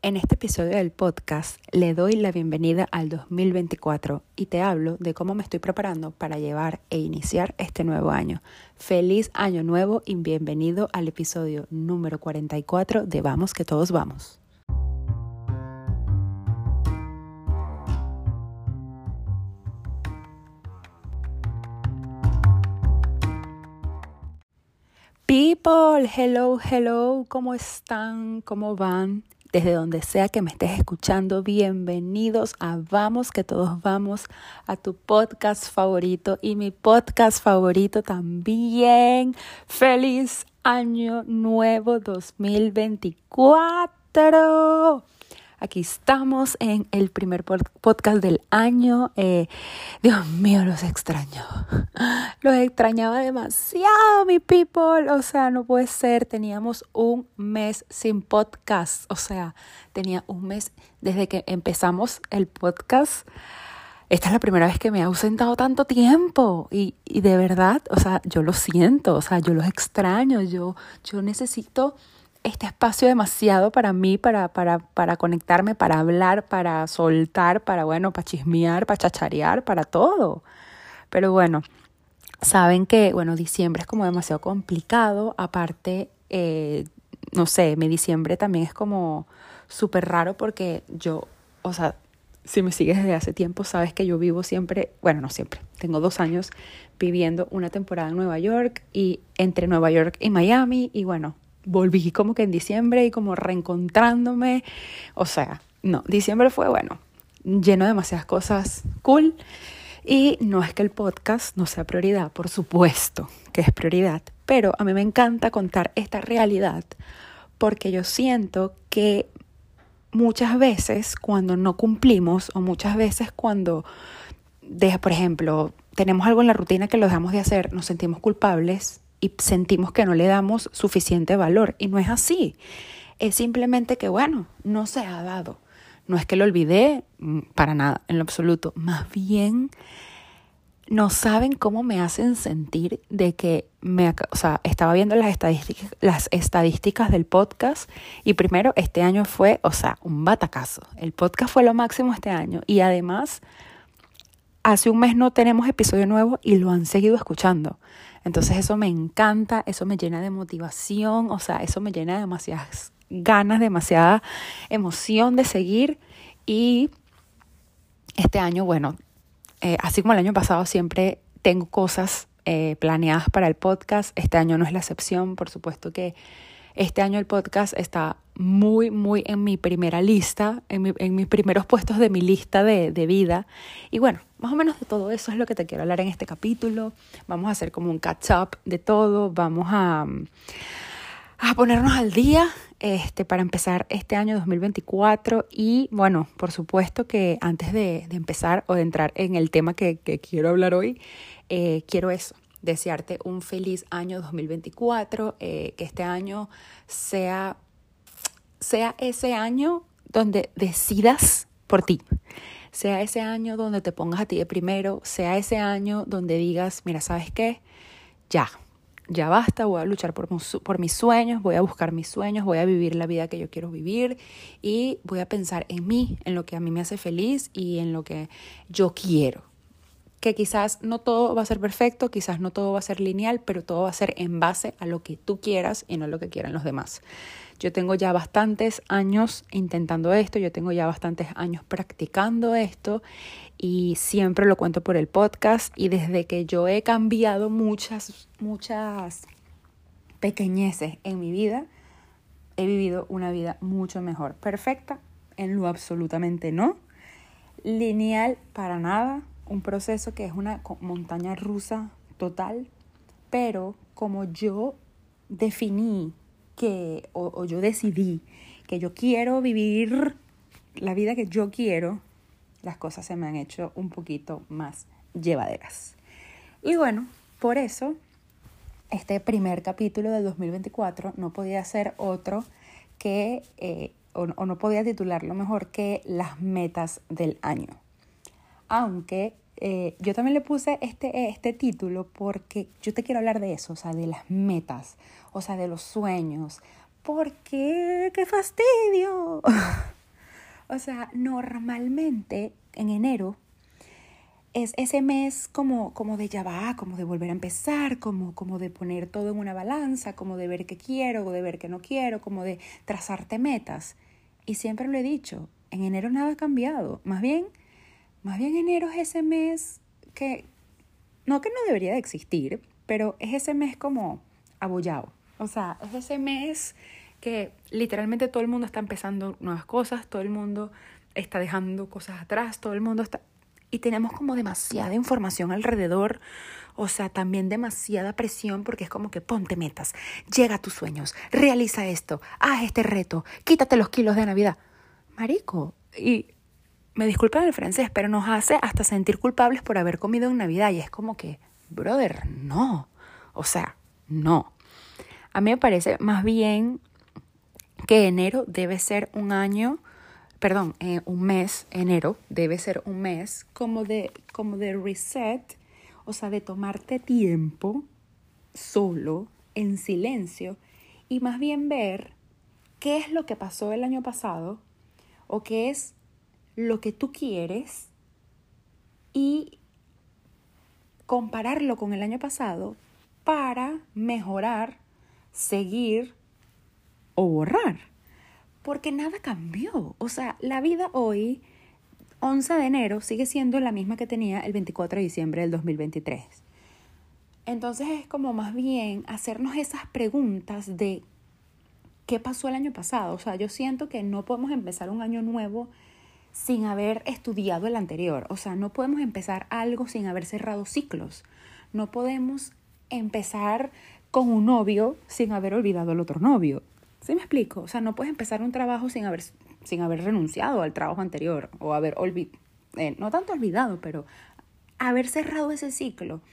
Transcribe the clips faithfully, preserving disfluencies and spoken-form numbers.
En este episodio del podcast le doy la bienvenida al dos mil veinticuatro y te hablo de cómo me estoy preparando para llevar e iniciar este nuevo año. Feliz año nuevo y bienvenido al episodio número cuarenta y cuatro de Vamos que todos vamos. People, hello, hello, ¿cómo están? ¿Cómo van? Desde donde sea que me estés escuchando, bienvenidos a Vamos que todos vamos, a tu podcast favorito y mi podcast favorito también. ¡Feliz Año Nuevo dos mil veinticuatro! Aquí estamos en el primer podcast del año. Eh, Dios mío, los extraño. Los extrañaba demasiado, mi people. O sea, no puede ser. Teníamos un mes sin podcast. O sea, tenía un mes desde que empezamos el podcast. Esta es la primera vez que me he ausentado tanto tiempo. Y, y de verdad, o sea, yo lo siento. O sea, yo los extraño. Yo, yo necesito este espacio demasiado para mí, para, para, para conectarme, para hablar, para soltar, para, bueno, para chismear, para chacharear, para todo. Pero bueno, saben que, bueno, diciembre es como demasiado complicado. Aparte, eh, no sé, mi diciembre también es como súper raro porque yo, o sea, si me sigues desde hace tiempo, sabes que yo vivo siempre, bueno, no siempre, tengo dos años viviendo una temporada en Nueva York y entre Nueva York y Miami y bueno, volví como que en diciembre y como reencontrándome. O sea, no, diciembre fue, bueno, lleno de demasiadas cosas cool. Y no es que el podcast no sea prioridad, por supuesto que es prioridad. Pero a mí me encanta contar esta realidad porque yo siento que muchas veces cuando no cumplimos o muchas veces cuando, de, por ejemplo, tenemos algo en la rutina que lo dejamos de hacer, nos sentimos culpables y sentimos que no le damos suficiente valor. Y no es así. Es simplemente que, bueno, no se ha dado. No es que lo olvidé, para nada, en lo absoluto. Más bien, no saben cómo me hacen sentir de que, me, o sea, estaba viendo las estadísticas, las estadísticas del podcast y primero, este año fue, o sea, un batacazo. El podcast fue lo máximo este año y además, hace un mes no tenemos episodio nuevo y lo han seguido escuchando. Entonces eso me encanta, eso me llena de motivación, o sea, eso me llena de demasiadas ganas, demasiada emoción de seguir. Y este año, bueno, eh, así como el año pasado, siempre tengo cosas eh, planeadas para el podcast. Este año no es la excepción, por supuesto que este año el podcast está muy, muy en mi primera lista, en, mi, en mis primeros puestos de mi lista de, de vida. Y bueno, más o menos de todo eso es lo que te quiero hablar en este capítulo. Vamos a hacer como un catch-up de todo. Vamos a, a ponernos al día este, para empezar este año dos mil veinticuatro. Y bueno, por supuesto que antes de, de empezar o de entrar en el tema que, que quiero hablar hoy, eh, quiero eso. Desearte un feliz año dos mil veinticuatro, eh, que este año sea, sea ese año donde decidas por ti, sea ese año donde te pongas a ti de primero, sea ese año donde digas, mira, ¿sabes qué? Ya, ya basta, voy a luchar por, por mis sueños, voy a buscar mis sueños, voy a vivir la vida que yo quiero vivir y voy a pensar en mí, en lo que a mí me hace feliz y en lo que yo quiero. Que quizás no todo va a ser perfecto, quizás no todo va a ser lineal, pero todo va a ser en base a lo que tú quieras y no lo que quieran los demás. Yo tengo ya bastantes años intentando esto, yo tengo ya bastantes años practicando esto y siempre lo cuento por el podcast y desde que yo he cambiado muchas, muchas pequeñeces en mi vida, he vivido una vida mucho mejor. Perfecta, en lo absolutamente no. Lineal para nada. Un proceso que es una montaña rusa total, pero como yo definí que, o, o yo decidí que yo quiero vivir la vida que yo quiero, las cosas se me han hecho un poquito más llevaderas. Y bueno, por eso este primer capítulo del dos mil veinticuatro no podía ser otro que, eh, o, o no podía titularlo mejor que las metas del año. Aunque eh, yo también le puse este, este título porque yo te quiero hablar de eso, o sea, de las metas, o sea, de los sueños. ¿Por qué? ¡Qué fastidio! O sea, normalmente en enero es ese mes como, como de ya va, como de volver a empezar, como, como de poner todo en una balanza, como de ver qué quiero, o de ver qué no quiero, como de trazarte metas. Y siempre lo he dicho, en enero nada ha cambiado. Más bien, más bien enero es ese mes que, no que no debería de existir, pero es ese mes como abollado. O sea, es ese mes que literalmente todo el mundo está empezando nuevas cosas, todo el mundo está dejando cosas atrás, todo el mundo está... Y tenemos como demasiada información alrededor, o sea, también demasiada presión porque es como que ponte metas, llega a tus sueños, realiza esto, haz este reto, quítate los kilos de Navidad. Marico, y me disculpan el francés, pero nos hace hasta sentir culpables por haber comido en Navidad. Y es como que, brother, no, o sea, no. A mí me parece más bien que enero debe ser un año... Perdón, eh, un mes, enero, debe ser un mes como de, como de reset, o sea, de tomarte tiempo solo, en silencio, y más bien ver qué es lo que pasó el año pasado o qué es lo que tú quieres y compararlo con el año pasado para mejorar, seguir o borrar. Porque nada cambió. O sea, la vida hoy, once de enero, sigue siendo la misma que tenía el veinticuatro de diciembre del dos mil veintitrés. Entonces es como más bien hacernos esas preguntas de qué pasó el año pasado. O sea, yo siento que no podemos empezar un año nuevo sin haber estudiado el anterior. O sea, no podemos empezar algo sin haber cerrado ciclos. No podemos empezar con un novio sin haber olvidado al otro novio. ¿Sí me explico? O sea, no puedes empezar un trabajo sin haber, sin haber renunciado al trabajo anterior o haber olvidado, eh, no tanto olvidado, pero haber cerrado ese ciclo.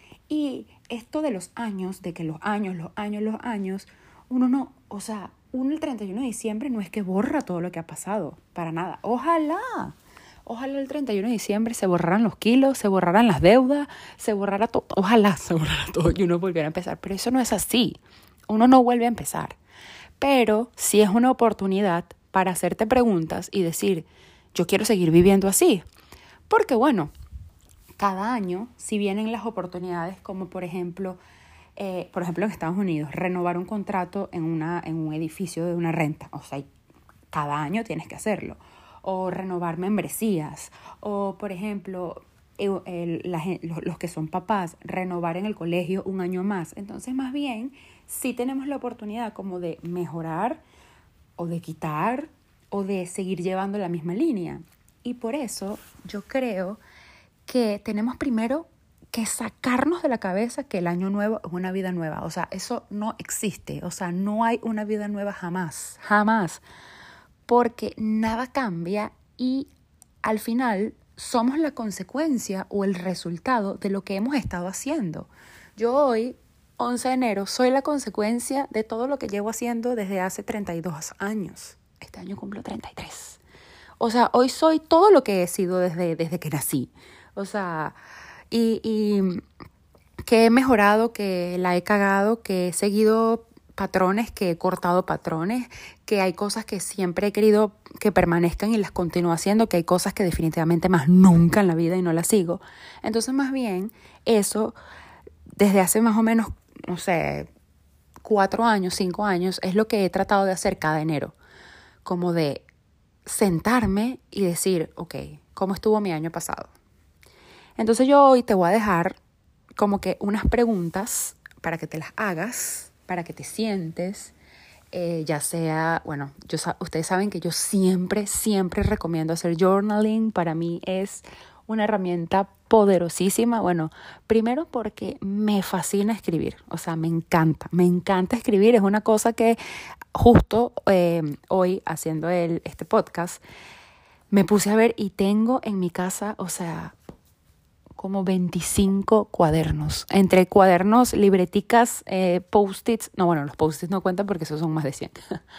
Y esto de los años, de que los años, los años, los años, uno no, o sea, uno el treinta y uno de diciembre no es que borra todo lo que ha pasado, para nada. Ojalá, ojalá el treinta y uno de diciembre se borraran los kilos, se borraran las deudas, se borrara todo, ojalá se borrara todo y uno volviera a empezar, pero eso no es así, uno no vuelve a empezar. Pero sí es una oportunidad para hacerte preguntas y decir, yo quiero seguir viviendo así. Porque bueno, cada año, si vienen las oportunidades, como por ejemplo, eh, por ejemplo en Estados Unidos, renovar un contrato en, una, en un edificio de una renta. O sea, cada año tienes que hacerlo. O renovar membresías. O por ejemplo, el, el, la, los, los que son papás, renovar en el colegio un año más. Entonces, más bien... sí tenemos la oportunidad como de mejorar o de quitar o de seguir llevando la misma línea. Y por eso yo creo que tenemos primero que sacarnos de la cabeza que el año nuevo es una vida nueva. O sea, eso no existe. O sea, no hay una vida nueva jamás, jamás. Porque nada cambia y al final somos la consecuencia o el resultado de lo que hemos estado haciendo. Yo hoy... once de enero, soy la consecuencia de todo lo que llevo haciendo desde hace treinta y dos años. Este año cumplo treinta y tres. O sea, hoy soy todo lo que he sido desde, desde que nací. O sea, y, y que he mejorado, que la he cagado, que he seguido patrones, que he cortado patrones, que hay cosas que siempre he querido que permanezcan y las continúo haciendo, que hay cosas que definitivamente más nunca en la vida y no las sigo. Entonces, más bien, eso, desde hace más o menos no sé, cuatro años, cinco años, es lo que he tratado de hacer cada enero. Como de sentarme y decir, ok, ¿cómo estuvo mi año pasado? Entonces yo hoy te voy a dejar como que unas preguntas para que te las hagas, para que te sientes, eh, ya sea, bueno, yo, ustedes saben que yo siempre, siempre recomiendo hacer journaling. Para mí es una herramienta poderosísima. Bueno, primero porque me fascina escribir, o sea, me encanta, me encanta escribir. Es una cosa que justo eh, hoy haciendo el, este podcast me puse a ver y tengo en mi casa, o sea, como veinticinco cuadernos, entre cuadernos, libreticas, eh, post-its, no, bueno, los post-its no cuentan porque esos son más de cien,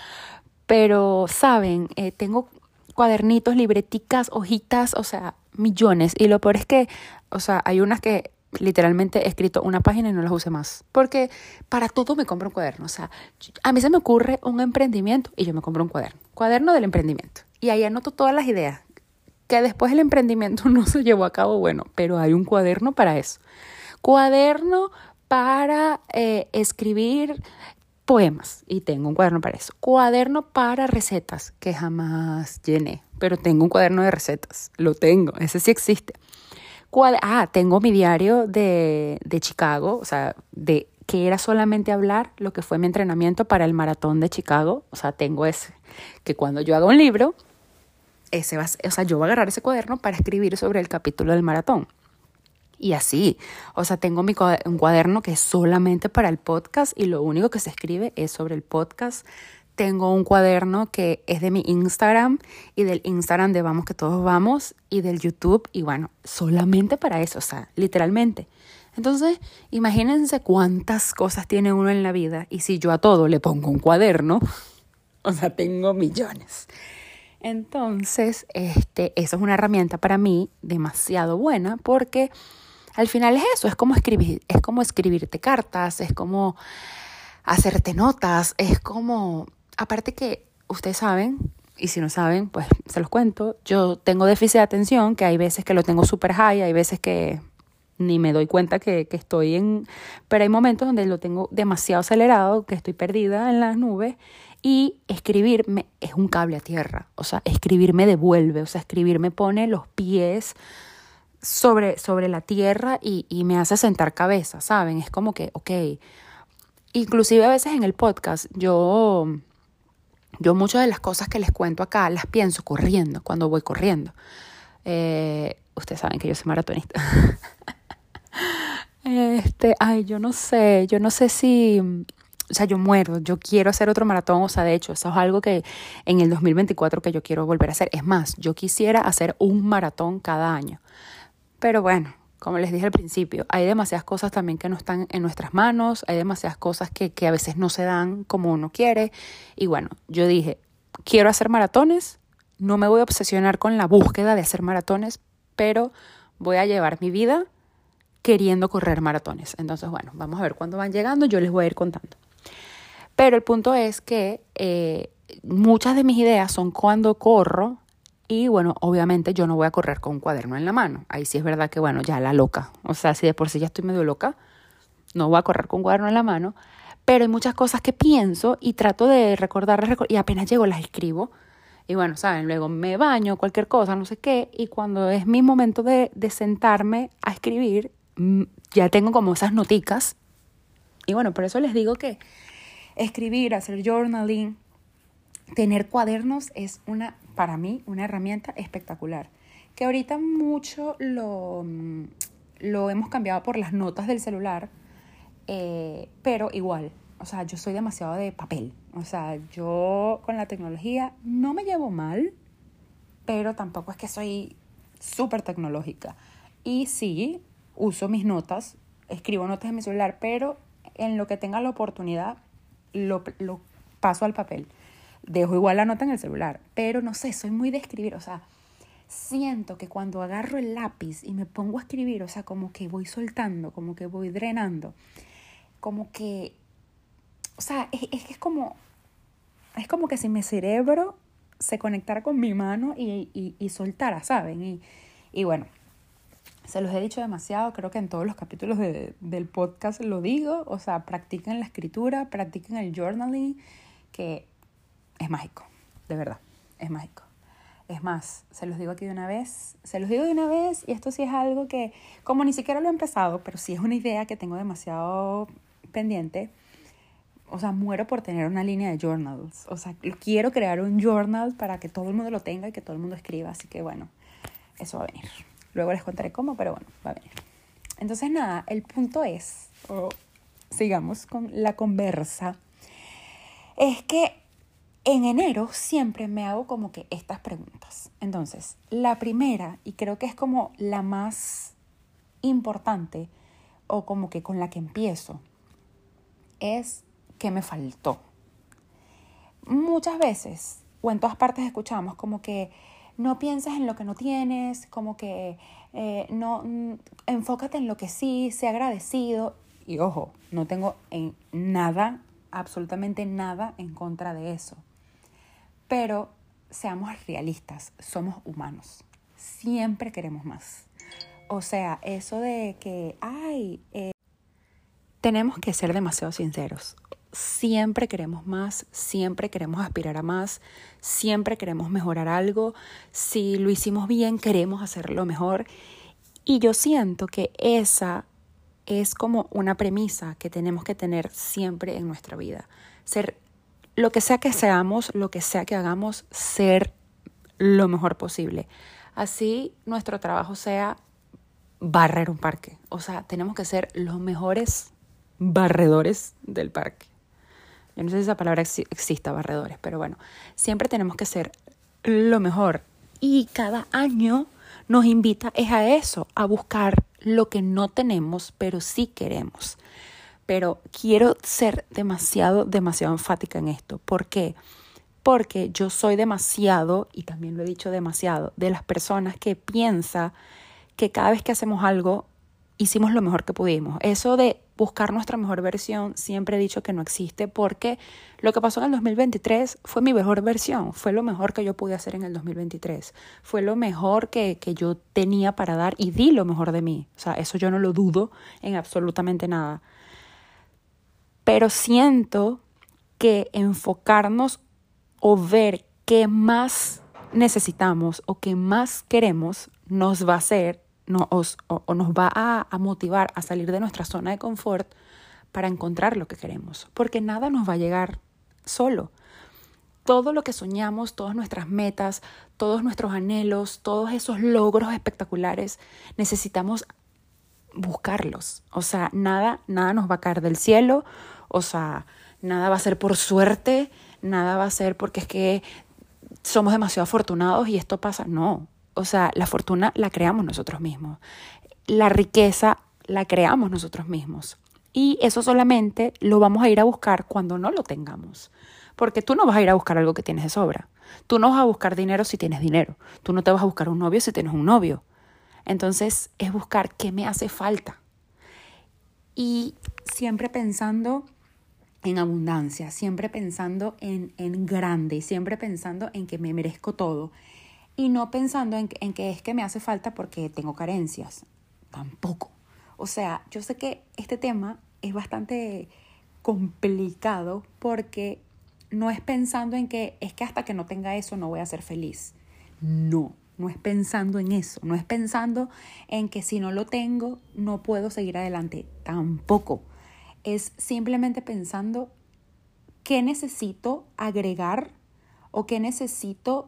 pero, ¿saben? Eh, tengo cuadernitos, libreticas, hojitas, o sea, millones. Y lo peor es que, o sea, hay unas que literalmente he escrito una página y no las use más. Porque para todo me compro un cuaderno. O sea, a mí se me ocurre un emprendimiento y yo me compro un cuaderno. Cuaderno del emprendimiento. y ahí anoto todas las ideas. Que después el emprendimiento no se llevó a cabo, bueno, pero hay un cuaderno para eso. Cuaderno para eh, escribir poemas, y tengo un cuaderno para eso. Cuaderno para recetas, que jamás llené, pero tengo un cuaderno de recetas, lo tengo, ese sí existe. Cuad- ah, tengo mi diario de, de Chicago, o sea, de que era solamente hablar lo que fue mi entrenamiento para el maratón de Chicago, o sea, tengo ese, que cuando yo haga un libro, ese va, o sea, yo voy a agarrar ese cuaderno para escribir sobre el capítulo del maratón. Y así, o sea, tengo mi, un cuaderno que es solamente para el podcast y lo único que se escribe es sobre el podcast. Tengo un cuaderno que es de mi Instagram y del Instagram de Vamos que Todos Vamos y del YouTube. Y bueno, solamente para eso, o sea, literalmente. Entonces, imagínense cuántas cosas tiene uno en la vida. Y si yo a todo le pongo un cuaderno, o sea, tengo millones. Entonces, este, eso es una herramienta para mí demasiado buena porque al final es eso, es como escribir, es como escribirte cartas, es como hacerte notas, es como, aparte que ustedes saben, y si no saben, pues se los cuento, yo tengo déficit de atención, que hay veces que lo tengo súper high, hay veces que ni me doy cuenta que, que estoy en, pero hay momentos donde lo tengo demasiado acelerado, que estoy perdida en las nubes, y escribirme es un cable a tierra, o sea, escribir me devuelve, o sea, escribir me pone los pies sobre, sobre la tierra y, y me hace sentar cabeza, ¿saben? Es como que, ok, inclusive a veces en el podcast, yo, yo muchas de las cosas que les cuento acá las pienso corriendo, cuando voy corriendo. Eh, ustedes saben que yo soy maratonista. este, ay, yo no sé, yo no sé si... O sea, yo muero, yo quiero hacer otro maratón, o sea, de hecho, eso es algo que en el dos mil veinticuatro que yo quiero volver a hacer. Es más, yo quisiera hacer un maratón cada año. Pero bueno, como les dije al principio, hay demasiadas cosas también que no están en nuestras manos, hay demasiadas cosas que, que a veces no se dan como uno quiere. Y bueno, yo dije, quiero hacer maratones, no me voy a obsesionar con la búsqueda de hacer maratones, pero voy a llevar mi vida queriendo correr maratones. Entonces, bueno, vamos a ver cuándo van llegando, yo les voy a ir contando. Pero el punto es que eh, muchas de mis ideas son cuando corro. Y bueno, obviamente yo no voy a correr con un cuaderno en la mano. Ahí sí es verdad que, bueno, ya la loca. O sea, si de por sí ya estoy medio loca, no voy a correr con un cuaderno en la mano. Pero hay muchas cosas que pienso y trato de recordar, recordar y apenas llego las escribo. Y bueno, ¿saben? Luego me baño, cualquier cosa, no sé qué. Y cuando es mi momento de, de sentarme a escribir, ya tengo como esas noticas. Y bueno, por eso les digo que escribir, hacer journaling, tener cuadernos es una, para mí, una herramienta espectacular. Que ahorita mucho lo, lo hemos cambiado por las notas del celular, eh, pero igual, o sea, yo soy demasiado de papel. O sea, yo con la tecnología no me llevo mal, pero tampoco es que soy súper tecnológica. Y sí, uso mis notas, escribo notas en mi celular, pero en lo que tenga la oportunidad, lo, lo paso al papel. Dejo igual la nota en el celular, pero no sé, soy muy de escribir, o sea, siento que cuando agarro el lápiz y me pongo a escribir, o sea, como que voy soltando, como que voy drenando, como que, o sea, es, es, es como, es como que si mi cerebro se conectara con mi mano y, y, y soltara, ¿saben? Y, y bueno, se los he dicho demasiado, creo que en todos los capítulos de, del podcast lo digo, o sea, practiquen la escritura, practiquen el journaling, que es mágico, de verdad, es mágico. Es más, se los digo aquí de una vez, se los digo de una vez y esto sí es algo que, como ni siquiera lo he empezado, pero sí es una idea que tengo demasiado pendiente. O sea, muero por tener una línea de journals. O sea, quiero crear un journal para que todo el mundo lo tenga y que todo el mundo escriba. Así que bueno, eso va a venir. Luego les contaré cómo, pero bueno, va a venir. Entonces nada, el punto es, oh, sigamos con la conversa, es que en enero siempre me hago como que estas preguntas. Entonces, la primera, y creo que es como la más importante, o como que con la que empiezo, es ¿qué me faltó? Muchas veces, o en todas partes escuchamos como que no pienses en lo que no tienes, como que eh, no, mm, enfócate en lo que sí, sé agradecido. Y ojo, no tengo en nada, absolutamente nada en contra de eso. Pero seamos realistas, somos humanos. Siempre queremos más. O sea, eso de que, ay, eh, tenemos que ser demasiado sinceros. Siempre queremos más, siempre queremos aspirar a más, siempre queremos mejorar algo. Si lo hicimos bien, queremos hacerlo mejor. Y yo siento que esa es como una premisa que tenemos que tener siempre en nuestra vida. Ser lo que sea que seamos, lo que sea que hagamos, ser lo mejor posible. Así nuestro trabajo sea barrer un parque. O sea, tenemos que ser los mejores barredores del parque. Yo no sé si esa palabra ex- exista, barredores, pero bueno, siempre tenemos que ser lo mejor. Y cada año nos invita es a eso, a buscar lo que no tenemos, pero sí queremos. Pero quiero ser demasiado, demasiado enfática en esto. ¿Por qué? Porque yo soy demasiado, y también lo he dicho demasiado, de las personas que piensa que cada vez que hacemos algo, hicimos lo mejor que pudimos. Eso de buscar nuestra mejor versión, siempre he dicho que no existe, porque lo que pasó en el dos mil veintitrés fue mi mejor versión, fue lo mejor que yo pude hacer en el dos mil veintitrés, fue lo mejor que, que yo tenía para dar y di lo mejor de mí. O sea, eso yo no lo dudo en absolutamente nada. Pero siento que enfocarnos o ver qué más necesitamos o qué más queremos nos va a hacer no, o, o nos va a, a motivar a salir de nuestra zona de confort para encontrar lo que queremos. Porque nada nos va a llegar solo. Todo lo que soñamos, todas nuestras metas, todos nuestros anhelos, todos esos logros espectaculares, necesitamos buscarlos. O sea, nada, nada nos va a caer del cielo. O sea, nada va a ser por suerte, nada va a ser porque es que somos demasiado afortunados y esto pasa. No. O sea, la fortuna la creamos nosotros mismos. La riqueza la creamos nosotros mismos. Y eso solamente lo vamos a ir a buscar cuando no lo tengamos. Porque tú no vas a ir a buscar algo que tienes de sobra. Tú no vas a buscar dinero si tienes dinero. Tú no te vas a buscar un novio si tienes un novio. Entonces es buscar qué me hace falta. Y siempre pensando en abundancia, siempre pensando en, en grande, siempre pensando en que me merezco todo. Y no pensando en, en que es que me hace falta porque tengo carencias. Tampoco. O sea, yo sé que este tema es bastante complicado porque no es pensando en que es que hasta que no tenga eso no voy a ser feliz. No, no es pensando en eso. No es pensando en que si no lo tengo no puedo seguir adelante. Tampoco. Es simplemente pensando qué necesito agregar o qué necesito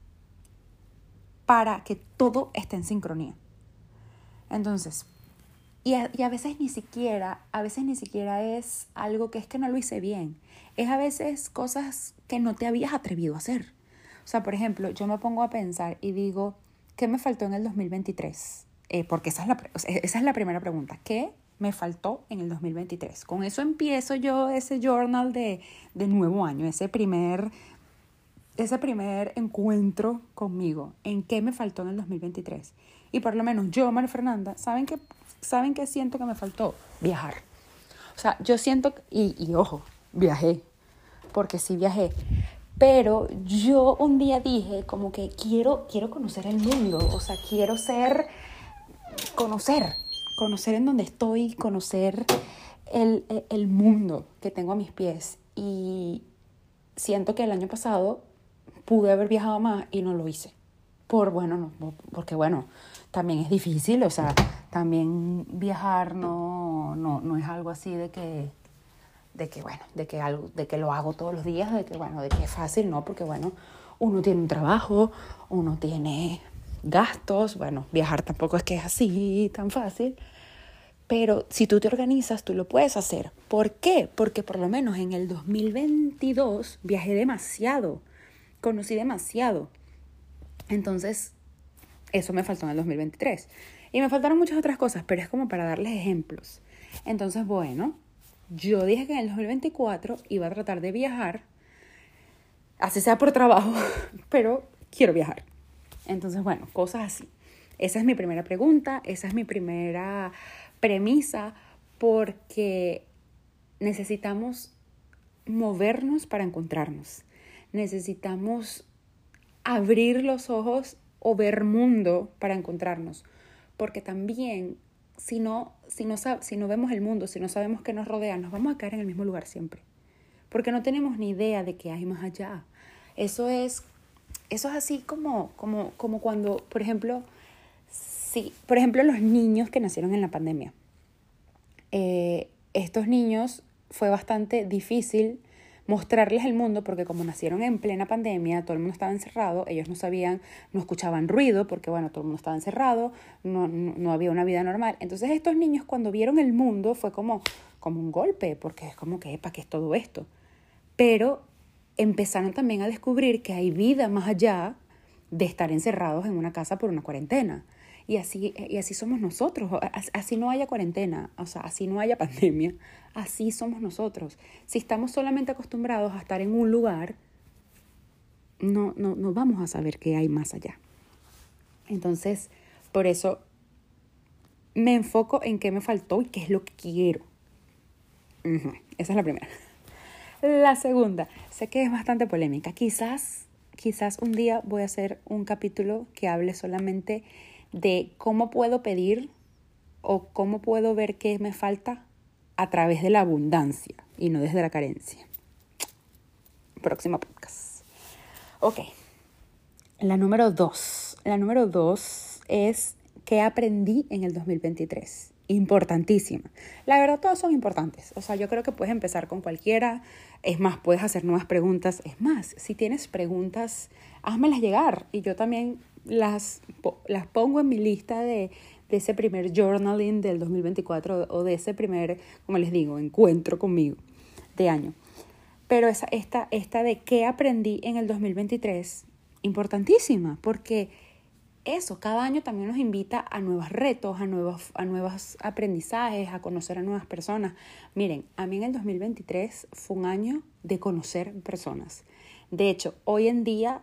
para que todo esté en sincronía. Entonces, y a, y a veces ni siquiera, a veces ni siquiera es algo que es que no lo hice bien. Es a veces cosas que no te habías atrevido a hacer. O sea, por ejemplo, yo me pongo a pensar y digo, ¿qué me faltó en el dos mil veintitrés? Eh, porque esa es, la, o sea, esa es la primera pregunta. ¿Qué me faltó en el dos mil veintitrés? Con eso empiezo yo ese journal de, de nuevo año, ese primer... ese primer encuentro conmigo, en qué me faltó en el dos mil veintitrés. Y por lo menos yo, María Fernanda, ¿saben qué, ¿saben qué siento que me faltó? Viajar. O sea, yo siento, y, y ojo, viajé, porque sí viajé, pero yo un día dije como que quiero, quiero conocer el mundo, o sea, quiero ser, conocer, conocer en donde estoy, conocer el, el, el mundo que tengo a mis pies. Y siento que el año pasado pude haber viajado más y no lo hice. Por, bueno, no, porque bueno, también es difícil, o sea, también viajar no, no, no es algo así de que, de que, bueno, de que, algo, de que lo hago todos los días, de que, bueno, de que es fácil, no, porque bueno, uno tiene un trabajo, uno tiene gastos, bueno, viajar tampoco es que es así tan fácil, pero si tú te organizas, tú lo puedes hacer. ¿Por qué? Porque por lo menos en el dos mil veintidós viajé demasiado, conocí demasiado. Entonces, eso me faltó en el dos mil veintitrés. Y me faltaron muchas otras cosas, pero es como para darles ejemplos. Entonces, bueno, yo dije que en el dos mil veinticuatro iba a tratar de viajar, así sea por trabajo, pero quiero viajar. Entonces, bueno, cosas así. Esa es mi primera pregunta, esa es mi primera premisa, porque necesitamos movernos para encontrarnos. Necesitamos abrir los ojos o ver mundo para encontrarnos. Porque también, si no, si no, si no vemos el mundo, si no sabemos qué nos rodea, nos vamos a caer en el mismo lugar siempre. Porque no tenemos ni idea de qué hay más allá. Eso es, eso es así como, como, como cuando, por ejemplo, si, por ejemplo, los niños que nacieron en la pandemia. Eh, estos niños fue bastante difícil mostrarles el mundo porque como nacieron en plena pandemia, todo el mundo estaba encerrado, ellos no sabían, no escuchaban ruido porque bueno, todo el mundo estaba encerrado, no, no, no había una vida normal. Entonces estos niños cuando vieron el mundo fue como, como un golpe, porque es como que, ¿para qué es todo esto? Pero empezaron también a descubrir que hay vida más allá de estar encerrados en una casa por una cuarentena. Y así, y así somos nosotros, así no haya cuarentena, o sea, así no haya pandemia, así somos nosotros. Si estamos solamente acostumbrados a estar en un lugar, no, no, no vamos a saber qué hay más allá. Entonces, por eso me enfoco en qué me faltó y qué es lo que quiero. Uh-huh. Esa es la primera. La segunda, sé que es bastante polémica. Quizás, quizás un día voy a hacer un capítulo que hable solamente de cómo puedo pedir o cómo puedo ver qué me falta a través de la abundancia y no desde la carencia. Próximo podcast. Ok. La número dos. La número dos es qué aprendí en el dos mil veintitrés. Importantísima. La verdad, todas son importantes. O sea, yo creo que puedes empezar con cualquiera. Es más, puedes hacer nuevas preguntas. Es más, si tienes preguntas, házmelas llegar. Y yo también las, las pongo en mi lista de, de ese primer journaling del dos mil veinticuatro o de ese primer, como les digo, encuentro conmigo de año. Pero esa, esta, esta de qué aprendí en el dos mil veintitrés, importantísima, porque eso, cada año también nos invita a nuevos retos, a nuevos, a nuevos aprendizajes, a conocer a nuevas personas. Miren, a mí en el dos mil veintitrés fue un año de conocer personas. De hecho, hoy en día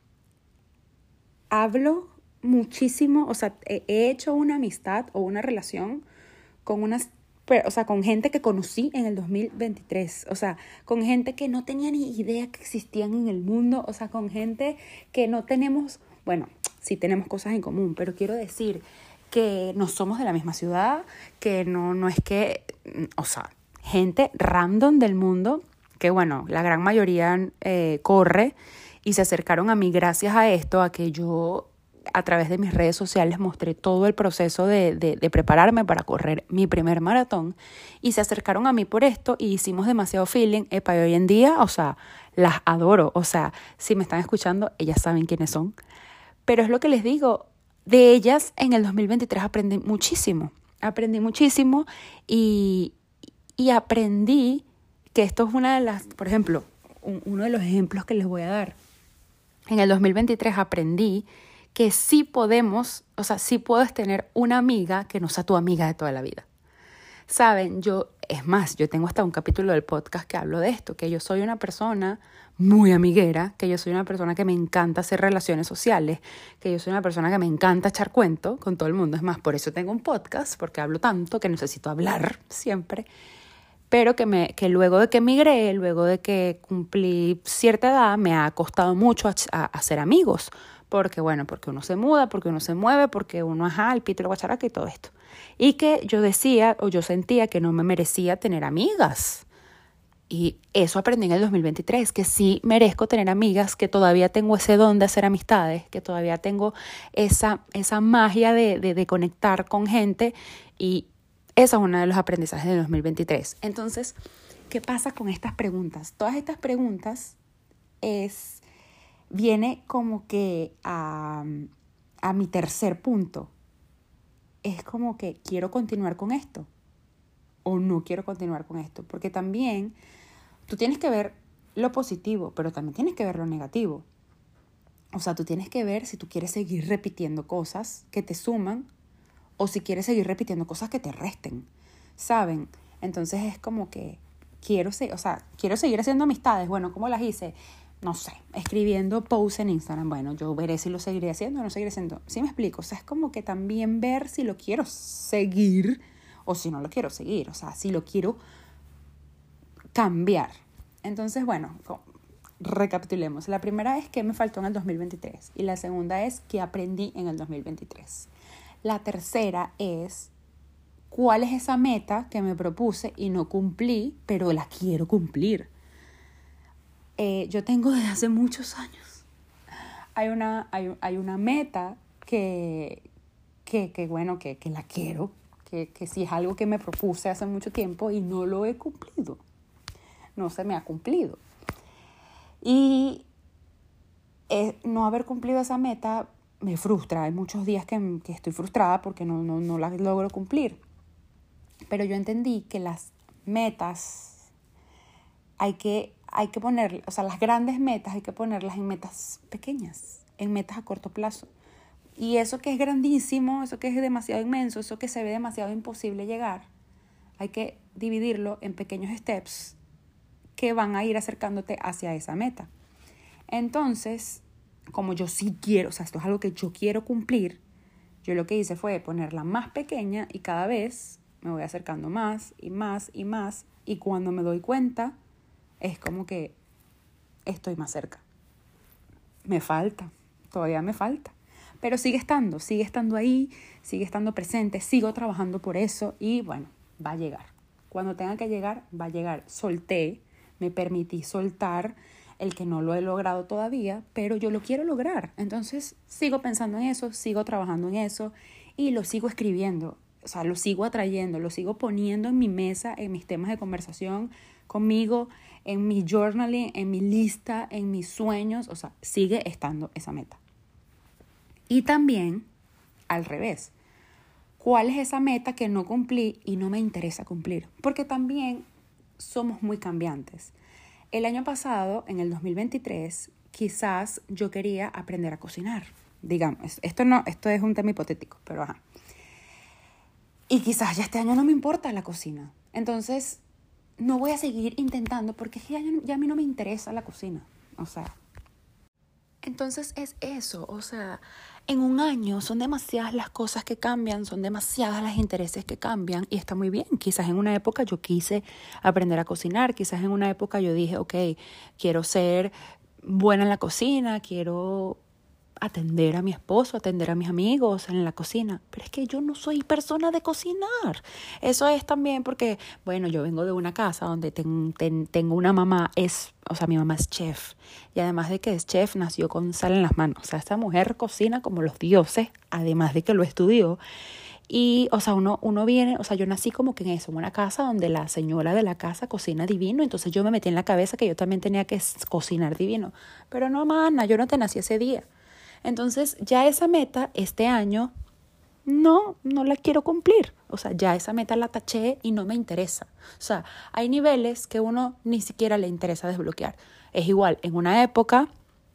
hablo muchísimo, o sea, he hecho una amistad o una relación con unas, o sea, con gente que conocí en el dos mil veintitrés, o sea, con gente que no tenía ni idea que existían en el mundo, o sea, con gente que no tenemos, bueno, sí tenemos cosas en común, pero quiero decir que no somos de la misma ciudad, que no, no es que, o sea, gente random del mundo, que bueno, la gran mayoría eh, corre y se acercaron a mí gracias a esto, a que yo a través de mis redes sociales mostré todo el proceso de, de, de prepararme para correr mi primer maratón y se acercaron a mí por esto y hicimos demasiado feeling. Epa, y hoy en día, o sea, las adoro, o sea, si me están escuchando, ellas saben quiénes son. Pero es lo que les digo, de ellas en el dos mil veintitrés aprendí muchísimo, aprendí muchísimo y, y aprendí que esto es una de las, por ejemplo, un, uno de los ejemplos que les voy a dar. En el dos mil veintitrés aprendí que sí podemos, o sea, sí puedes tener una amiga que no sea tu amiga de toda la vida. Saben, yo, es más, yo tengo hasta un capítulo del podcast que hablo de esto, que yo soy una persona muy amiguera, que yo soy una persona que me encanta hacer relaciones sociales, que yo soy una persona que me encanta echar cuento con todo el mundo. Es más, por eso tengo un podcast, porque hablo tanto que necesito hablar siempre. Pero que, me, que luego de que emigré, luego de que cumplí cierta edad, me ha costado mucho a, a, a hacer amigos. Porque, bueno, porque uno se muda, porque uno se mueve, porque uno, ajá, el pito y la guacharaca y todo esto. Y que yo decía, o yo sentía que no me merecía tener amigas. Y eso aprendí en el dos mil veintitrés, que sí merezco tener amigas, que todavía tengo ese don de hacer amistades, que todavía tengo esa, esa magia de, de, de conectar con gente. Y esa es una de los aprendizajes del dos mil veintitrés. Entonces, ¿qué pasa con estas preguntas? Todas estas preguntas es... viene como que a, a mi tercer punto. Es como que quiero continuar con esto o no quiero continuar con esto. Porque también tú tienes que ver lo positivo, pero también tienes que ver lo negativo. O sea, tú tienes que ver si tú quieres seguir repitiendo cosas que te suman o si quieres seguir repitiendo cosas que te resten, ¿saben? Entonces es como que quiero, o sea, quiero seguir haciendo amistades. Bueno, ¿cómo las hice? No sé, escribiendo posts en Instagram. Bueno, yo veré si lo seguiré haciendo o no seguiré haciendo. ¿Sí me explico? O sea, es como que también ver si lo quiero seguir o si no lo quiero seguir. O sea, si lo quiero cambiar. Entonces, bueno, recapitulemos. La primera es qué me faltó en el dos mil veintitrés y la segunda es qué aprendí en el dos mil veintitrés. La tercera es cuál es esa meta que me propuse y no cumplí, pero la quiero cumplir. Eh, yo tengo desde hace muchos años. Hay una, hay, hay una meta que, que, que bueno, que, que la quiero, que, que sí es algo que me propuse hace mucho tiempo y no lo he cumplido. No se me ha cumplido. Y eh, no haber cumplido esa meta me frustra. Hay muchos días que, que estoy frustrada porque no, no, no la logro cumplir. Pero yo entendí que las metas hay que, hay que poner, o sea, las grandes metas hay que ponerlas en metas pequeñas, en metas a corto plazo. Y eso que es grandísimo, eso que es demasiado inmenso, eso que se ve demasiado imposible llegar, hay que dividirlo en pequeños steps que van a ir acercándote hacia esa meta. Entonces, como yo sí quiero, o sea, esto es algo que yo quiero cumplir, yo lo que hice fue ponerla más pequeña y cada vez me voy acercando más y más y más, y cuando me doy cuenta es como que estoy más cerca. Me falta, todavía me falta, pero sigue estando, sigue estando ahí, sigue estando presente, sigo trabajando por eso y bueno, va a llegar. Cuando tenga que llegar, va a llegar. Solté, me permití soltar el que no lo he logrado todavía, pero yo lo quiero lograr. Entonces sigo pensando en eso, sigo trabajando en eso y lo sigo escribiendo. O sea, lo sigo atrayendo, lo sigo poniendo en mi mesa, en mis temas de conversación conmigo, en mi journaling, en mi lista, en mis sueños. O sea, sigue estando esa meta. Y también, al revés, ¿cuál es esa meta que no cumplí y no me interesa cumplir? Porque también somos muy cambiantes. El año pasado, en el dos mil veintitrés, quizás yo quería aprender a cocinar. Digamos, esto, no, esto es un tema hipotético, pero ajá. Y quizás ya este año no me importa la cocina. Entonces, no voy a seguir intentando porque ya, ya a mí no me interesa la cocina. O sea, entonces es eso. O sea, en un año son demasiadas las cosas que cambian, son demasiadas los intereses que cambian y está muy bien. Quizás en una época yo quise aprender a cocinar. Quizás en una época yo dije, ok, quiero ser buena en la cocina, quiero atender a mi esposo, atender a mis amigos en la cocina. Pero es que yo no soy persona de cocinar. Eso es también porque, bueno, yo vengo de una casa donde ten, ten, tengo una mamá, es, o sea, mi mamá es chef. Y además de que es chef, nació con sal en las manos. O sea, esta mujer cocina como los dioses, además de que lo estudió. Y, o sea, uno, uno viene, o sea, yo nací como que en eso, en una casa donde la señora de la casa cocina divino. Entonces yo me metí en la cabeza que yo también tenía que cocinar divino. Pero no, mana, yo no te nací ese día. Entonces ya esa meta este año no, no la quiero cumplir. O sea, ya esa meta la taché y no me interesa. O sea, hay niveles que uno ni siquiera le interesa desbloquear. Es igual, en una época,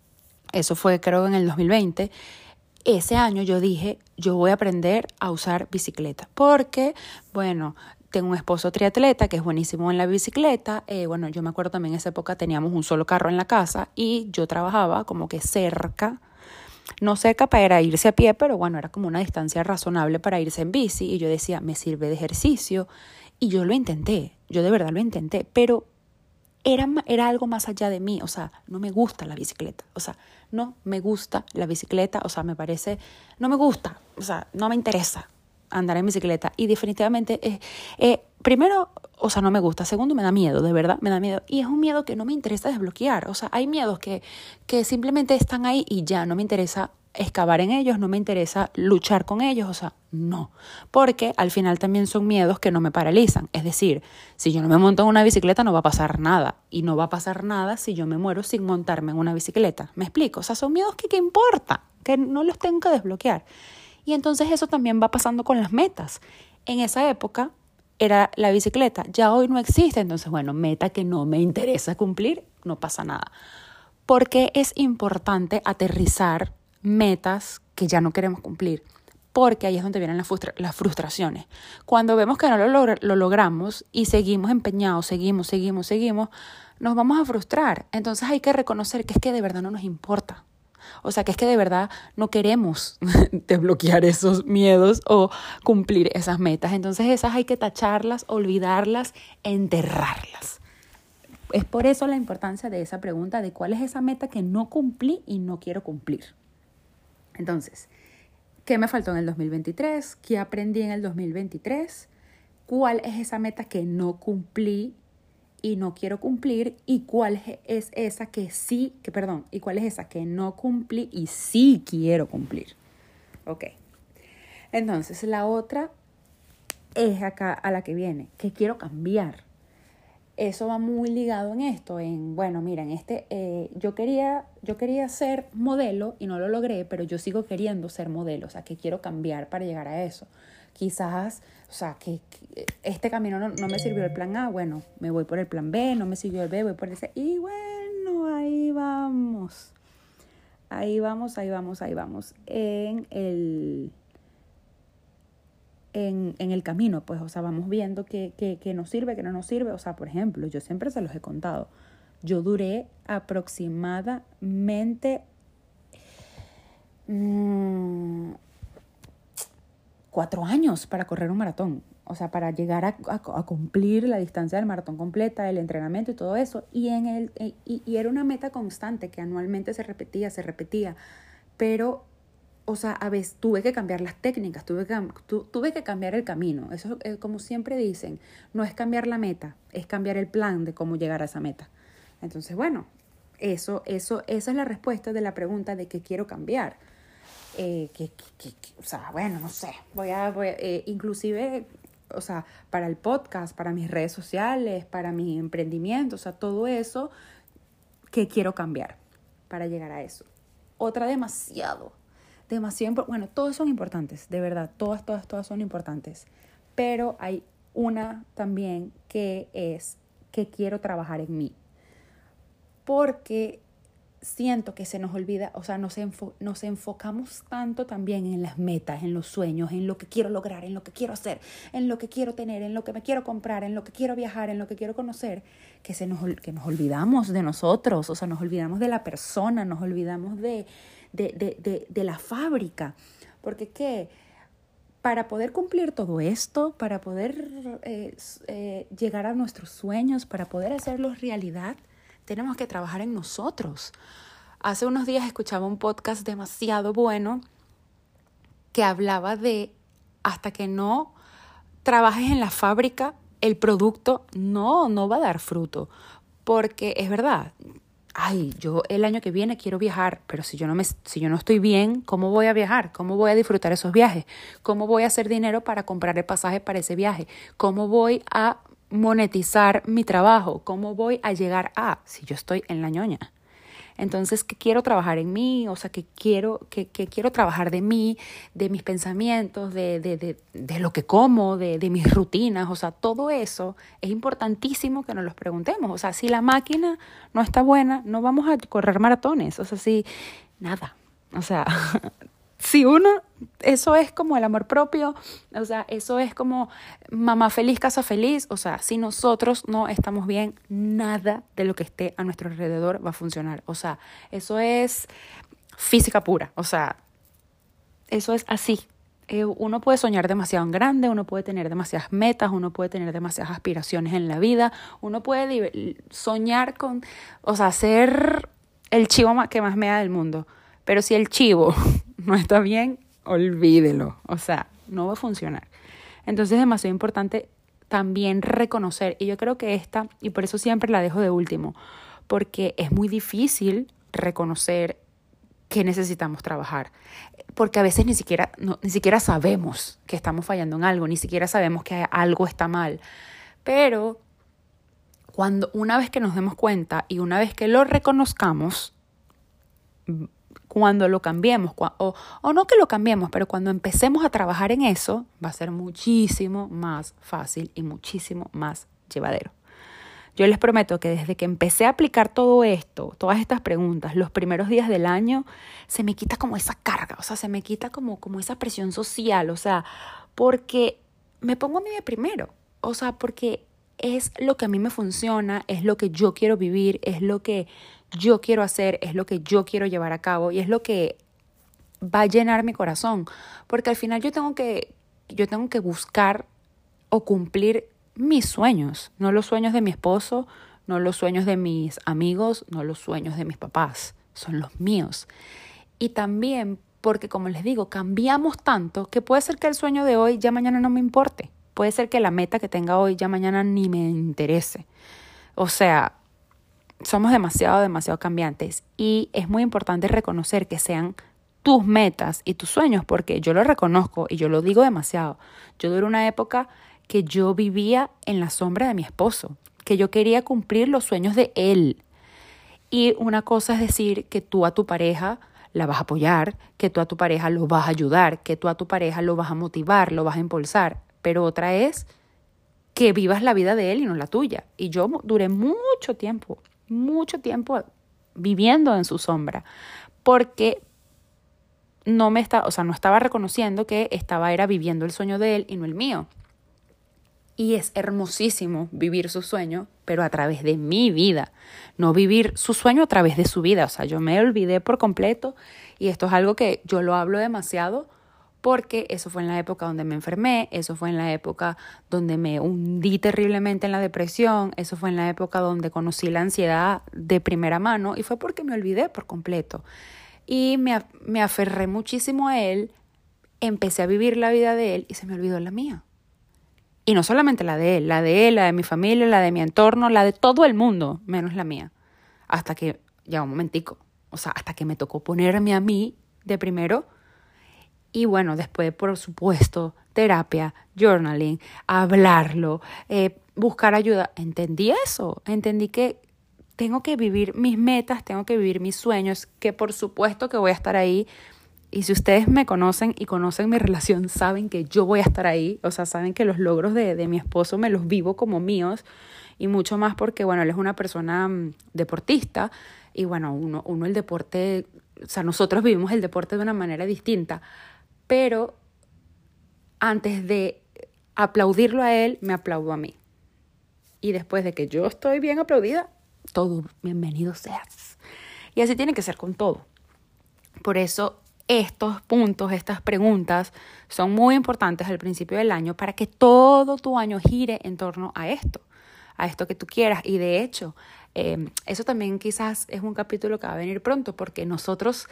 eso fue creo en el dos mil veinte, ese año yo dije, yo voy a aprender a usar bicicleta. Porque, bueno, tengo un esposo triatleta que es buenísimo en la bicicleta. Eh, bueno, yo me acuerdo también en esa época teníamos un solo carro en la casa y yo trabajaba como que cerca. No cerca para irse a pie, pero bueno, era como una distancia razonable para irse en bici. Y yo decía, me sirve de ejercicio. Y yo lo intenté, yo de verdad lo intenté, pero era, era algo más allá de mí. O sea, no me gusta la bicicleta. O sea, no me gusta la bicicleta. O sea, me parece, no me gusta. O sea, no me interesa andar en bicicleta. Y definitivamente, eh, eh, primero, o sea, no me gusta. Segundo, me da miedo, de verdad, me da miedo. Y es un miedo que no me interesa desbloquear. O sea, hay miedos que, que simplemente están ahí y ya no me interesa excavar en ellos, no me interesa luchar con ellos. O sea, no. Porque al final también son miedos que no me paralizan. Es decir, si yo no me monto en una bicicleta no va a pasar nada. Y no va a pasar nada si yo me muero sin montarme en una bicicleta. ¿Me explico? O sea, son miedos que, ¿qué importa? Que no los tengo que desbloquear. Y entonces eso también va pasando con las metas. En esa época era la bicicleta, ya hoy no existe, entonces bueno, meta que no me interesa cumplir, no pasa nada. Porque es importante aterrizar metas que ya no queremos cumplir, porque ahí es donde vienen las, frustra- las frustraciones. Cuando vemos que no lo, log- lo logramos y seguimos empeñados, seguimos, seguimos, seguimos, nos vamos a frustrar. Entonces hay que reconocer que es que de verdad no nos importa. O sea, que es que de verdad no queremos desbloquear esos miedos o cumplir esas metas. Entonces esas hay que tacharlas, olvidarlas, enterrarlas. es por eso la importancia de esa pregunta de cuál es esa meta que no cumplí y no quiero cumplir. Entonces, ¿qué me faltó en el dos mil veintitrés? ¿Qué aprendí en el dos mil veintitrés? ¿Cuál es esa meta que no cumplí y no quiero cumplir? ¿Y cuál es esa que sí, que perdón, y cuál es esa que no cumplí y sí quiero cumplir? Ok. Entonces, la otra es acá a la que viene, que quiero cambiar. Eso va muy ligado en esto, en, bueno, mira, en este, eh, yo quería, yo quería ser modelo y no lo logré, pero yo sigo queriendo ser modelo, o sea, que quiero cambiar para llegar a eso. Quizás, o sea, que, que este camino no, no me sirvió el plan A, bueno, me voy por el plan B, no me sirvió el B, voy por el C, y bueno, ahí vamos, ahí vamos, ahí vamos, ahí vamos, en el... En, en el camino, pues, o sea, vamos viendo qué, qué, qué nos sirve, qué no nos sirve. O sea, por ejemplo, yo siempre se los he contado. Yo duré aproximadamente mmm, cuatro años para correr un maratón. O sea, para llegar a, a, a cumplir la distancia del maratón completa, el entrenamiento y todo eso. Y, en el, y, y era una meta constante que anualmente se repetía, se repetía. Pero... O sea, a veces tuve que cambiar las técnicas, tuve que, tu, tuve que cambiar el camino. Eso, eh, como siempre dicen, no es cambiar la meta, es cambiar el plan de cómo llegar a esa meta. Entonces, bueno, eso, eso, esa es la respuesta de la pregunta de qué quiero cambiar. Eh, que, que, que, o sea, bueno, no sé, voy a, voy a eh, inclusive, o sea, para el podcast, para mis redes sociales, para mi emprendimiento, o sea, todo eso que quiero cambiar para llegar a eso. Otra demasiado. Demasiado, bueno, todos son importantes, de verdad, todas, todas, todas son importantes, pero hay una también que es que quiero trabajar en mí, porque siento que se nos olvida, o sea, nos, enfo- nos enfocamos tanto también en las metas, en los sueños, en lo que quiero lograr, en lo que quiero hacer, en lo que quiero tener, en lo que me quiero comprar, en lo que quiero viajar, en lo que quiero conocer, que, se nos, que nos olvidamos de nosotros, o sea, nos olvidamos de la persona, nos olvidamos de... De, de, de, de la fábrica, porque ¿qué? Para poder cumplir todo esto, para poder eh, eh, llegar a nuestros sueños, para poder hacerlos realidad, tenemos que trabajar en nosotros. Hace unos días escuchaba un podcast demasiado bueno que hablaba de hasta que no trabajes en la fábrica, el producto no, no va a dar fruto, porque es verdad. Ay, yo el año que viene quiero viajar, pero si yo no me, si yo no estoy bien, ¿cómo voy a viajar? ¿Cómo voy a disfrutar esos viajes? ¿Cómo voy a hacer dinero para comprar el pasaje para ese viaje? ¿Cómo voy a monetizar mi trabajo? ¿Cómo voy a llegar a si yo estoy en la ñoña? Entonces, que quiero trabajar en mí, o sea, que quiero, que, que quiero trabajar de mí, de mis pensamientos, de, de, de, de lo que como, de, de mis rutinas, o sea, todo eso es importantísimo que nos los preguntemos. O sea, si la máquina no está buena, no vamos a correr maratones, o sea, si nada, o sea... Si uno, eso es como el amor propio, o sea, eso es como mamá feliz, casa feliz, o sea, si nosotros no estamos bien, nada de lo que esté a nuestro alrededor va a funcionar, o sea, eso es física pura, o sea, eso es así. Eh, uno puede soñar demasiado en grande, uno puede tener demasiadas metas, uno puede tener demasiadas aspiraciones en la vida, uno puede soñar con, o sea, ser el chivo que más mea del mundo, pero si el chivo no está bien, olvídelo. O sea, no va a funcionar. Entonces es demasiado importante también reconocer. Y yo creo que esta, y por eso siempre la dejo de último, porque es muy difícil reconocer que necesitamos trabajar. Porque a veces ni siquiera, no, ni siquiera sabemos que estamos fallando en algo, ni siquiera sabemos que algo está mal. Pero cuando una vez que nos demos cuenta y una vez que lo reconozcamos, cuando lo cambiemos, o, o no que lo cambiemos, pero cuando empecemos a trabajar en eso, va a ser muchísimo más fácil y muchísimo más llevadero. Yo les prometo que desde que empecé a aplicar todo esto, todas estas preguntas, los primeros días del año, se me quita como esa carga, o sea, se me quita como, como esa presión social, o sea, porque me pongo a mí de primero, o sea, porque es lo que a mí me funciona, es lo que yo quiero vivir, es lo que yo quiero hacer, es lo que yo quiero llevar a cabo y es lo que va a llenar mi corazón, porque al final yo tengo que, yo tengo que buscar o cumplir mis sueños, no los sueños de mi esposo, no los sueños de mis amigos, no los sueños de mis papás, son los míos. Y también porque, como les digo, cambiamos tanto que puede ser que el sueño de hoy ya mañana no me importe. Puede ser que la meta que tenga hoy ya mañana ni me interese. O sea, somos demasiado, demasiado cambiantes. Y es muy importante reconocer que sean tus metas y tus sueños, porque yo lo reconozco y yo lo digo demasiado. Yo duré una época que yo vivía en la sombra de mi esposo, que yo quería cumplir los sueños de él. Y una cosa es decir que tú a tu pareja la vas a apoyar, que tú a tu pareja lo vas a ayudar, que tú a tu pareja lo vas a motivar, lo vas a impulsar. Pero otra es que vivas la vida de él y no la tuya. Y yo duré mucho tiempo, mucho tiempo viviendo en su sombra, porque no me está, o sea, no estaba reconociendo que estaba era viviendo el sueño de él y no el mío. Y es hermosísimo vivir su sueño, pero a través de mi vida, no vivir su sueño a través de su vida. O sea, yo me olvidé por completo y esto es algo que yo lo hablo demasiado porque eso fue en la época donde me enfermé, eso fue en la época donde me hundí terriblemente en la depresión, eso fue en la época donde conocí la ansiedad de primera mano y fue porque me olvidé por completo. Y me, me aferré muchísimo a él, empecé a vivir la vida de él y se me olvidó la mía. Y no solamente la de él, la de él, la de mi familia, la de mi entorno, la de todo el mundo, menos la mía. Hasta que, ya un momentico, o sea, hasta que me tocó ponerme a mí de primero. Y bueno, después, por supuesto, terapia, journaling, hablarlo, eh, buscar ayuda. Entendí eso, entendí que tengo que vivir mis metas, tengo que vivir mis sueños, que por supuesto que voy a estar ahí. Y si ustedes me conocen y conocen mi relación, saben que yo voy a estar ahí. O sea, saben que los logros de, de mi esposo me los vivo como míos. Y mucho más porque, bueno, él es una persona um, deportista. Y bueno, uno, uno el deporte, o sea, nosotros vivimos el deporte de una manera distinta. Pero antes de aplaudirlo a él, me aplaudo a mí. Y después de que yo estoy bien aplaudida, todo bienvenido seas. Y así tiene que ser con todo. Por eso estos puntos, estas preguntas son muy importantes al principio del año para que todo tu año gire en torno a esto, a esto que tú quieras. Y de hecho, eh, eso también quizás es un capítulo que va a venir pronto porque nosotros,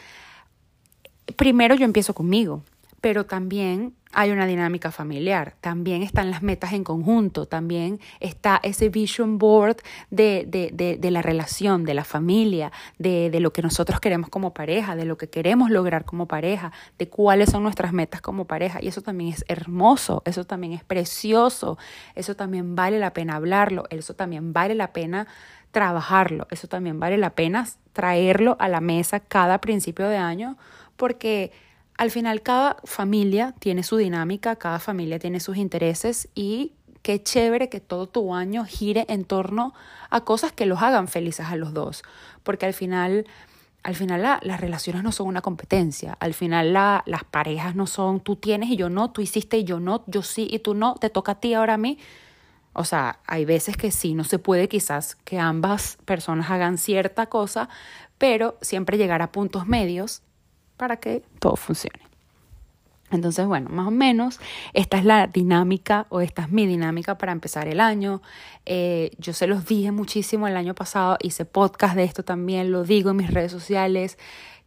primero yo empiezo conmigo, pero también hay una dinámica familiar, también están las metas en conjunto, también está ese vision board de, de, de, de la relación, de la familia, de, de lo que nosotros queremos como pareja, de lo que queremos lograr como pareja, de cuáles son nuestras metas como pareja. Y eso también es hermoso, eso también es precioso, eso también vale la pena hablarlo, eso también vale la pena trabajarlo, eso también vale la pena traerlo a la mesa cada principio de año, porque al final cada familia tiene su dinámica, cada familia tiene sus intereses y qué chévere que todo tu año gire en torno a cosas que los hagan felices a los dos. Porque al final, al final la, las relaciones no son una competencia, al final la, las parejas no son tú tienes y yo no, tú hiciste y yo no, yo sí y tú no, te toca a ti ahora a mí. O sea, hay veces que sí, no se puede quizás que ambas personas hagan cierta cosa, pero siempre llegar a puntos medios para que todo funcione. Entonces, bueno, más o menos esta es la dinámica o esta es mi dinámica para empezar el año. Eh, yo se los dije muchísimo el año pasado, hice podcast de esto también, lo digo en mis redes sociales,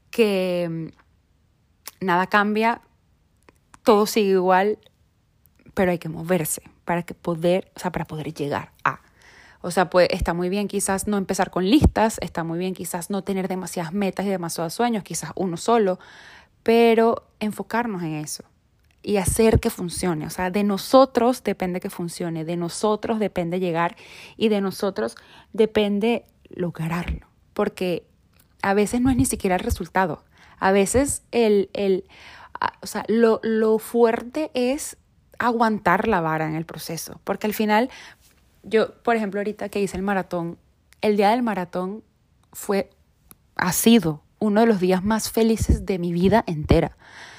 que nada cambia, todo sigue igual, pero hay que moverse para que poder, o sea, para poder llegar a. O sea, pues está muy bien quizás no empezar con listas, está muy bien quizás no tener demasiadas metas y demasiados sueños, quizás uno solo, pero enfocarnos en eso y hacer que funcione. O sea, de nosotros depende que funcione, de nosotros depende llegar y de nosotros depende lograrlo. Porque a veces no es ni siquiera el resultado. A veces el, el, o sea, lo, lo fuerte es aguantar la vara en el proceso. Porque al final, yo, por ejemplo, ahorita que hice el maratón, el día del maratón fue, ha sido uno de los días más felices de mi vida entera.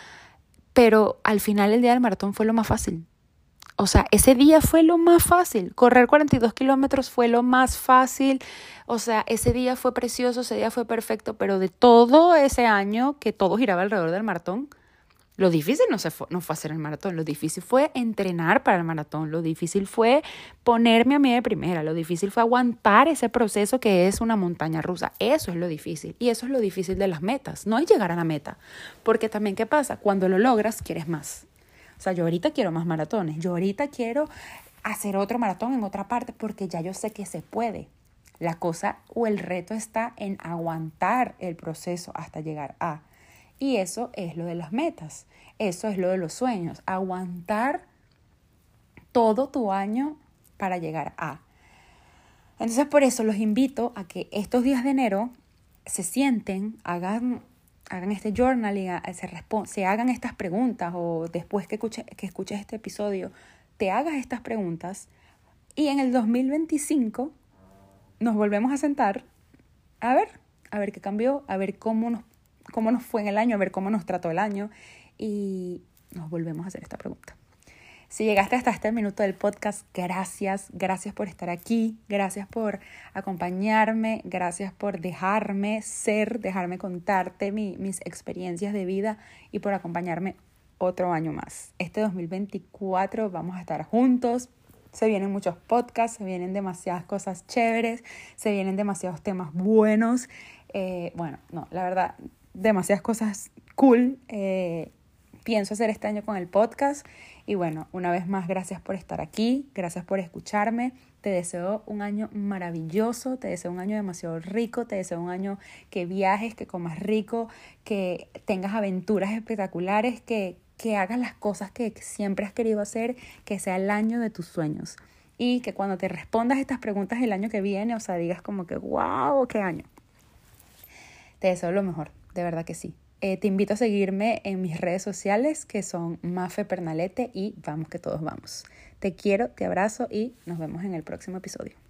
Pero al final el día del maratón fue lo más fácil. O sea, ese día fue lo más fácil. Correr cuarenta y dos kilómetros fue lo más fácil. O sea, ese día fue precioso, ese día fue perfecto. Pero de todo ese año que todo giraba alrededor del maratón, Lo difícil no, se fue, no fue hacer el maratón, lo difícil fue entrenar para el maratón, lo difícil fue ponerme a mí de primera, lo difícil fue aguantar ese proceso que es una montaña rusa. Eso es lo difícil y eso es lo difícil de las metas, no es llegar a la meta, porque también ¿qué pasa? Cuando lo logras quieres más. O sea, yo ahorita quiero más maratones, yo ahorita quiero hacer otro maratón en otra parte porque ya yo sé que se puede. La cosa o el reto está en aguantar el proceso hasta llegar a. Y eso es lo de las metas, eso es lo de los sueños, aguantar todo tu año para llegar a. Entonces por eso los invito a que estos días de enero se sienten, hagan, hagan este journaling, se, respon- se hagan estas preguntas o después que, escuche, que escuches este episodio, te hagas estas preguntas y en el dos mil veinticinco nos volvemos a sentar a ver, a ver qué cambió, a ver cómo nos cómo nos fue en el año, a ver cómo nos trató el año y nos volvemos a hacer esta pregunta. Si llegaste hasta este minuto del podcast, gracias, gracias por estar aquí, gracias por acompañarme, gracias por dejarme ser, dejarme contarte mi, mis experiencias de vida y por acompañarme otro año más. Este dos mil veinticuatro vamos a estar juntos. Se vienen muchos podcasts, se vienen demasiadas cosas chéveres, se vienen demasiados temas buenos. Eh, bueno, no, la verdad, demasiadas cosas cool. Eh, pienso hacer este año con el podcast. Y bueno, una vez más, gracias por estar aquí, gracias por escucharme. Te deseo un año maravilloso, te deseo un año demasiado rico, te deseo un año que viajes, que comas rico, que tengas aventuras espectaculares, que que hagas las cosas que siempre has querido hacer, que sea el año de tus sueños. Y que cuando te respondas estas preguntas el año que viene, o sea, digas como que, wow, qué año. Te deseo lo mejor, de verdad que sí. Eh, te invito a seguirme en mis redes sociales, que son Mafe Pernalete y Vamos que todos vamos. Te quiero, te abrazo y nos vemos en el próximo episodio.